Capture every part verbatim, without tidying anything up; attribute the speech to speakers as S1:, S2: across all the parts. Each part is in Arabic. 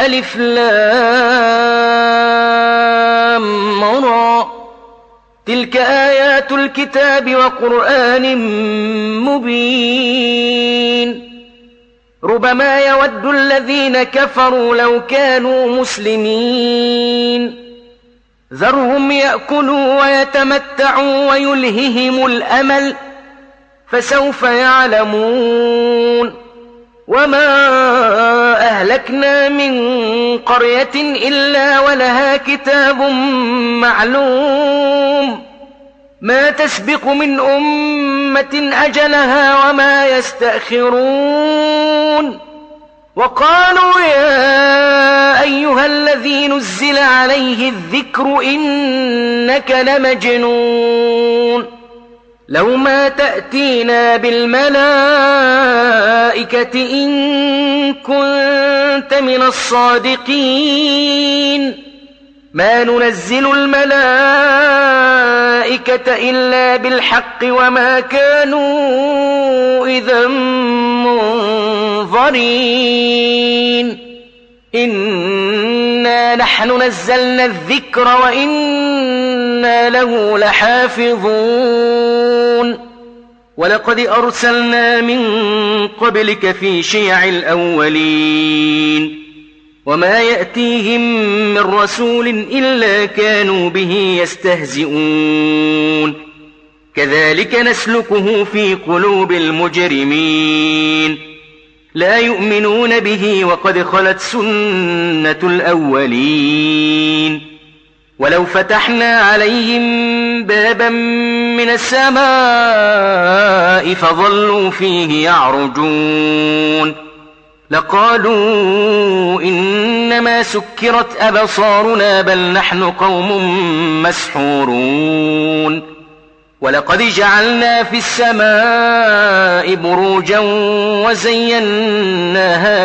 S1: ألف لام را تلك آيات الكتاب وقرآن مبين ربما يود الذين كفروا لو كانوا مسلمين ذرهم يأكلوا ويتمتعوا ويلههم الأمل فسوف يعلمون وما أهلكنا من قرية إلا ولها كتاب معلوم ما تسبق من أمة أجلها وما يستأخرون وقالوا يا أيها الذي نزل عليه الذكر إنك لمجنون لو ما تأتينا بالملائكة إن كنت من الصادقين ما ننزل الملائكة إلا بالحق وما كانوا إذا منظرين إنا نحن نزلنا الذكر وإنا له لحافظون ولقد أرسلنا من قبلك في شيع الأولين وما يأتيهم من رسول إلا كانوا به يستهزئون كذلك نسلكه في قلوب المجرمين لا يؤمنون به وقد خلت سنة الأولين ولو فتحنا عليهم بابا من السماء فظلوا فيه يعرجون لقالوا إنما سكرت أبصارنا بل نحن قوم مسحورون ولقد جعلنا في السماء بروجا وزيناها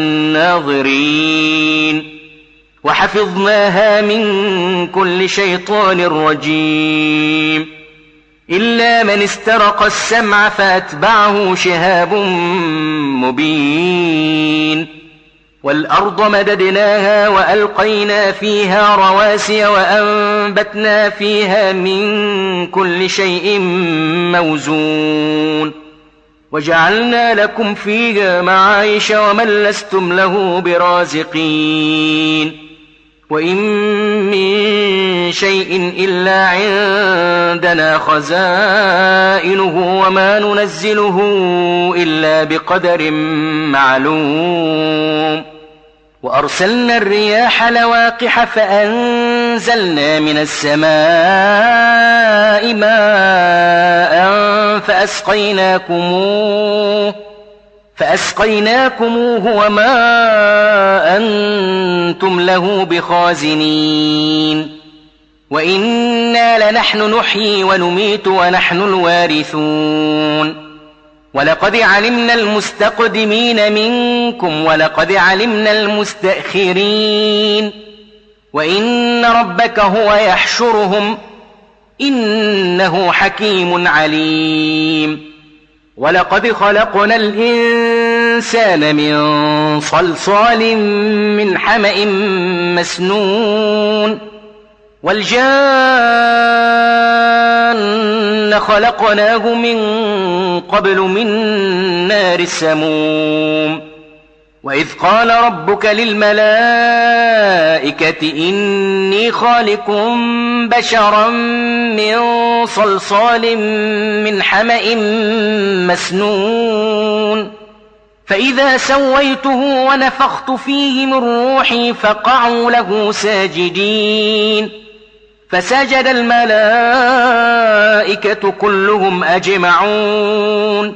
S1: للناظرين وحفظناها من كل شيطان رجيم إلا من استرق السمع فأتبعه شهاب مبين والأرض مددناها وألقينا فيها رواسي وأنبتنا فيها من كل شيء موزون وجعلنا لكم فيها معايش ومن لستم له برازقين وإن من شيء إلا عندنا خزائنه وما ننزله إلا بقدر معلوم وأرسلنا الرياح لواقح فأنزلنا من السماء ماء فأسقيناكموه فأسقيناكموه وما أنتم له بخازنين وإنا لنحن نحيي ونميت ونحن الوارثون ولقد علمنا المستقدمين منكم ولقد علمنا المستأخرين وإن ربك هو يحشرهم إنه حكيم عليم ولقد خلقنا الإنسان من صلصال من حمأ مسنون والجان خلقناه من قبل من نار السموم وإذ قال ربك للملائكة إني خالق بشرا من صلصال من حمأ مسنون فإذا سويته ونفخت فيه من روحي فقعوا له ساجدين فسجد الملائكة كلهم أجمعون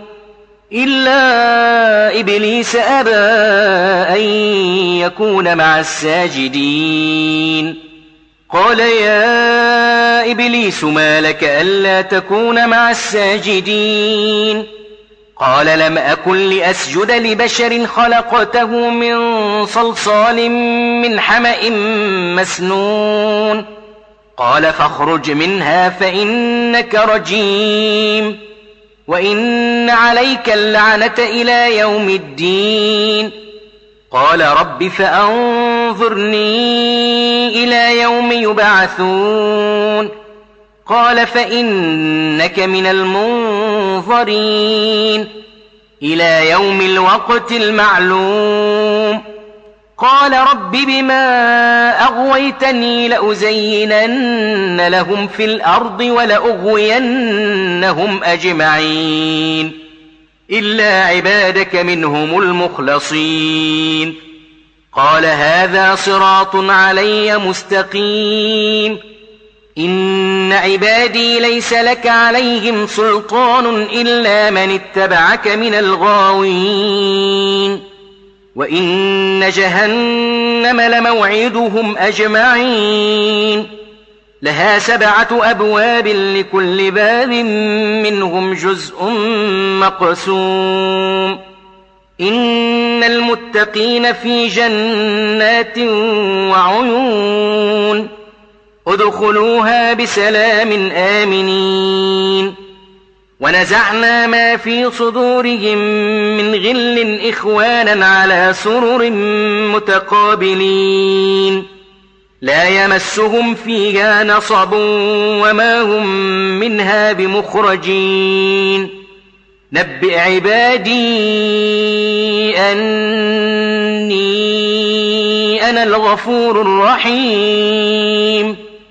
S1: إلا إبليس أبى أن يكون مع الساجدين قال يا إبليس ما لك ألا تكون مع الساجدين قال لم أكن لأسجد لبشر خلقته من صلصال من حمأ مسنون قال فاخرج منها فإنك رجيم وإن عليك اللعنة إلى يوم الدين قال رب فأنظرني انظرني إلى يوم يبعثون قال فإنك من المنظرين إلى يوم الوقت المعلوم قال رب بما أغويتني لأزينن لهم في الأرض ولأغوينهم أجمعين إلا عبادك منهم المخلصين قال هذا صراط علي مستقيم إن عبادي ليس لك عليهم سلطان إلا من اتبعك من الغاوين وإن جهنم لموعدهم أجمعين لها سبعة أبواب لكل باب منهم جزء مقسوم إن المتقين في جنات وعيون ادخلوها بسلام آمنين ونزعنا ما في صدورهم من غل إخوانا على سرر متقابلين لا يمسهم فيها نصب وما هم منها بمخرجين نبئ عبادي أني أنا الغفور الرحيم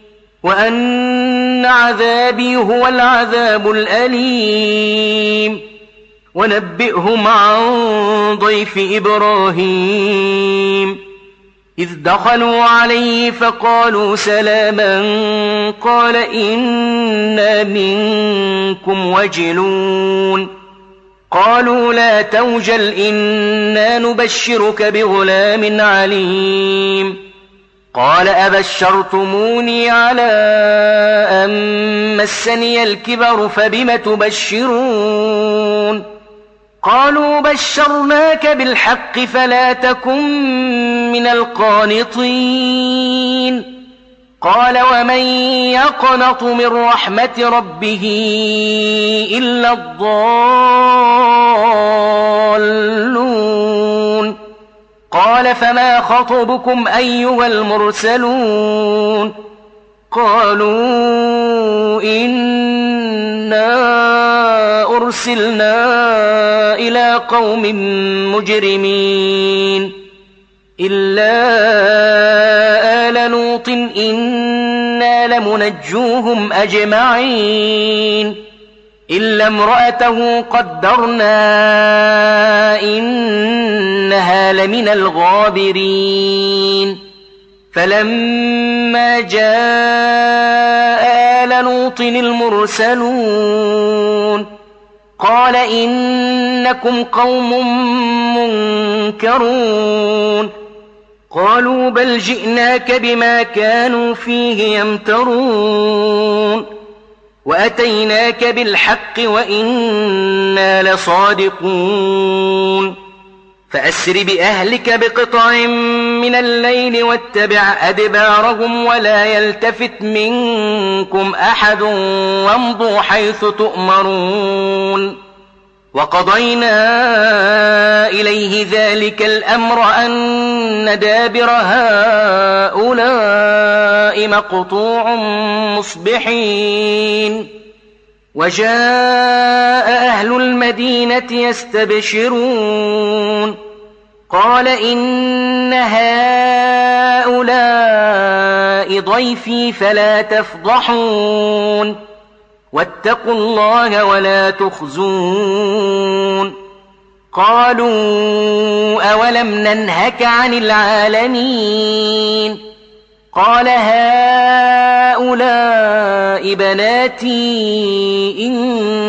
S1: وأن عذابي هو العذاب الأليم ونبئهم عن ضيف إبراهيم إذ دخلوا عليه فقالوا سلاما قال إنا منكم وجلون قالوا لا توجل إنا نبشرك بغلام عليم قال أبشرتموني على أن مسني الكبر فبم تبشرون قالوا بشرناك بالحق فلا تكن من القانطين قال ومن يقنط من رحمة ربه إلا الضالون قال فما خطبكم أيها المرسلون قالوا إنا أرسلنا إلى قوم مجرمين إلا آل لوط إنا لمنجوهم أجمعين إلا امرأته قدرنا إنها لمن الغابرين فلما جاء آل لوط المرسلون قال إنكم قوم منكرون قالوا بل جئناك بما كانوا فيه يمترون وأتيناك بالحق وإنا لصادقون فأسر بأهلك بقطع من الليل واتبع أدبارهم ولا يلتفت منكم أحد وامضوا حيث تؤمرون وقضينا إليه ذلك الأمر أن دابر هؤلاء مقطوع مصبحين وجاء أهل المدينة يستبشرون قال إن هؤلاء ضيفي فلا تفضحون واتقوا الله ولا تخزون قالوا أولم ننهك عن العالمين قال هؤلاء بناتي إن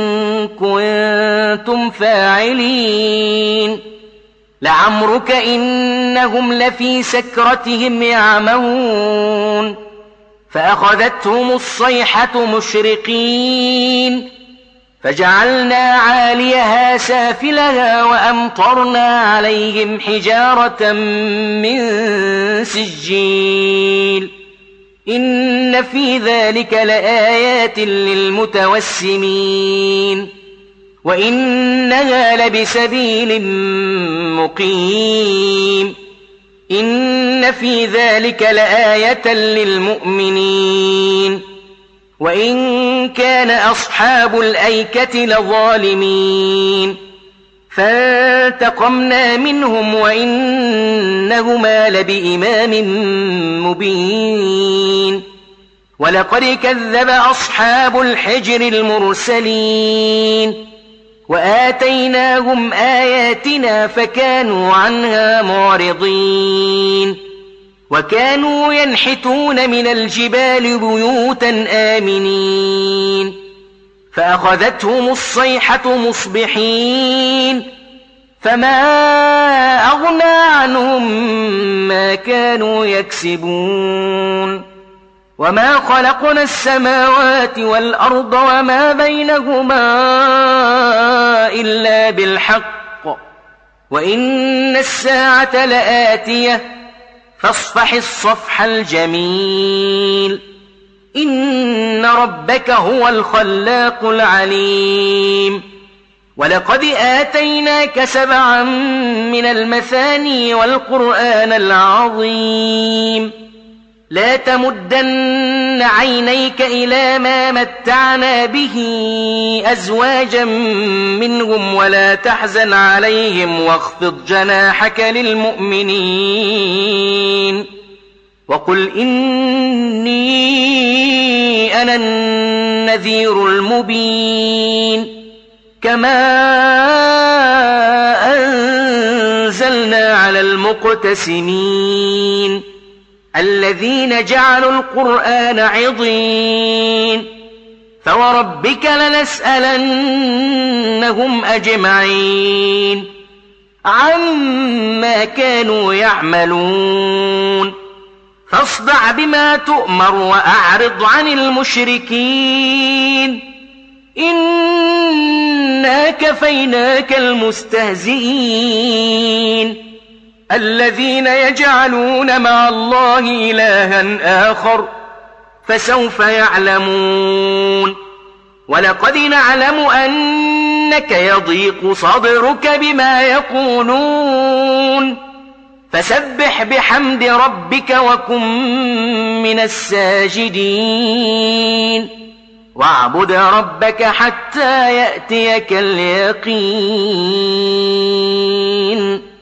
S1: كنتم فاعلين لعمرك إنهم لفي سكرتهم يعمهون فأخذتهم الصيحة مشرقين فجعلنا عاليها سافلها وأمطرنا عليهم حجارة من سجيل إن في ذلك لآيات للمتوسمين وإنها لبسبيل مقيم إن في ذلك لآية للمؤمنين وإن كان أصحاب الأيكة لظالمين فانتقمنا منهم وإنهما لبإمام مبين ولقد كذب أصحاب الحجر المرسلين وآتيناهم آياتنا فكانوا عنها معرضين وكانوا ينحتون من الجبال بيوتا آمنين فأخذتهم الصيحة مصبحين فما أغنى عنهم ما كانوا يكسبون وما خلقنا السماوات والأرض وما بينهما إلا بالحق وإن الساعة لآتية فاصفح الصفح الجميل إن ربك هو الخلاق العليم ولقد آتيناك سبعا من المثاني والقرآن العظيم لا تمدن عينيك إلى ما متعنا به أزواجا منهم ولا تحزن عليهم واخفض جناحك للمؤمنين وقل إني أنا النذير المبين كما أنزلنا على المقتسمين الذين جعلوا القرآن عضين فوربك لنسألنهم أجمعين عما كانوا يعملون فاصدع بما تؤمر وأعرض عن المشركين إنا كفيناك المستهزئين الذين يجعلون مع الله إلها آخر فسوف يعلمون ولقد نعلم أنك يضيق صدرك بما يقولون فسبح بحمد ربك وكن من الساجدين واعبد ربك حتى يأتيك اليقين.